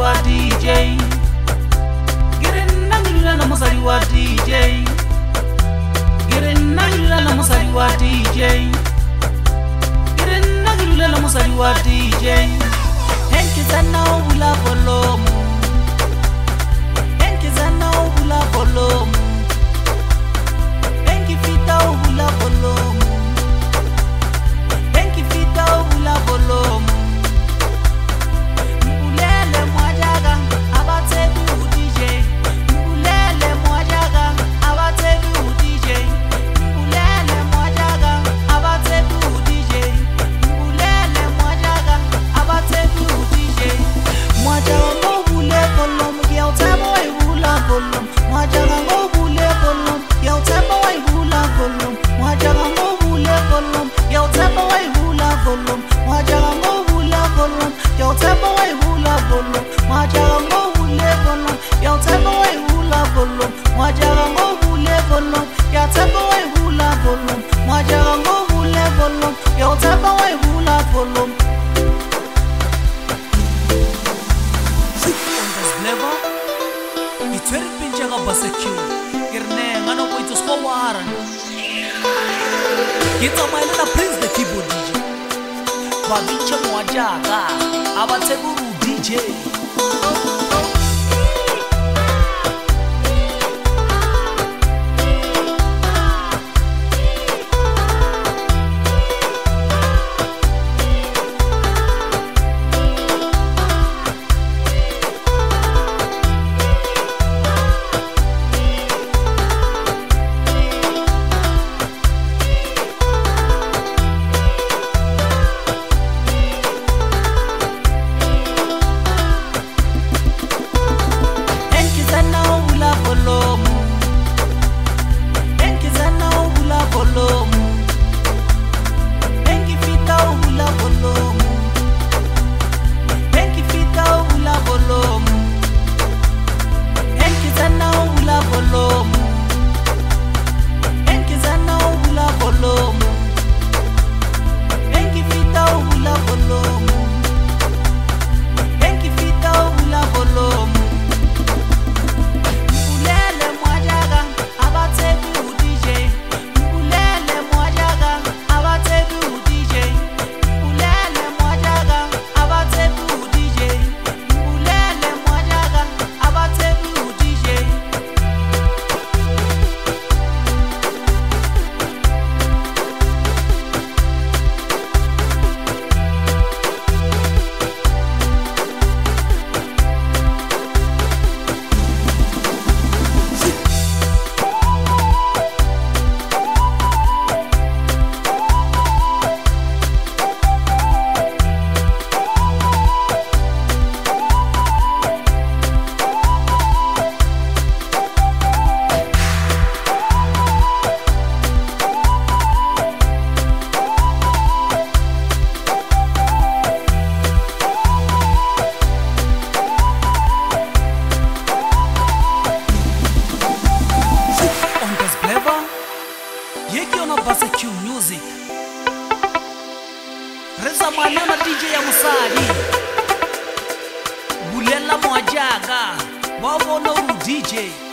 wa DJ. Girinna gilala musari wa DJ. Girinna gilala musari wa DJ. Girinna gilala musari wa DJ. Henki zana ubula bolomu. Henki zana ubula bolomu. Henki fita ubula bolomu. Henki fita ubula bolomu. Mbulele mwajaga abatebi u DJ. Mbulele mwajaga abatebi u DJ. Mbulele mwajaga abatebi u DJ. Mbulele mwajaga abatebi u DJ. Mwajaga ngobule bolom yautema waibula bolom. Mwajaga ngobule bolom yautema waibula bolom. Mwajaga ngobule bolom yautema waibula bolom. Mwajaga ngobule bolom yautema waibula bolom. Mwajaga ngobule bolom yautema waibula bolom. Mwajaga ngobule bolom yautema waibula bolom. Mwajaga ngobule bolom yautema waibula bolom. Never itwere pinjaga basekyu irne ngano ko ito sko waran kita maila na Prince the Keyboard DJ babicha mwajaga abateguru DJ. Music Reza Manana DJ ya Musari Bulela Mwajaga Wawono DJ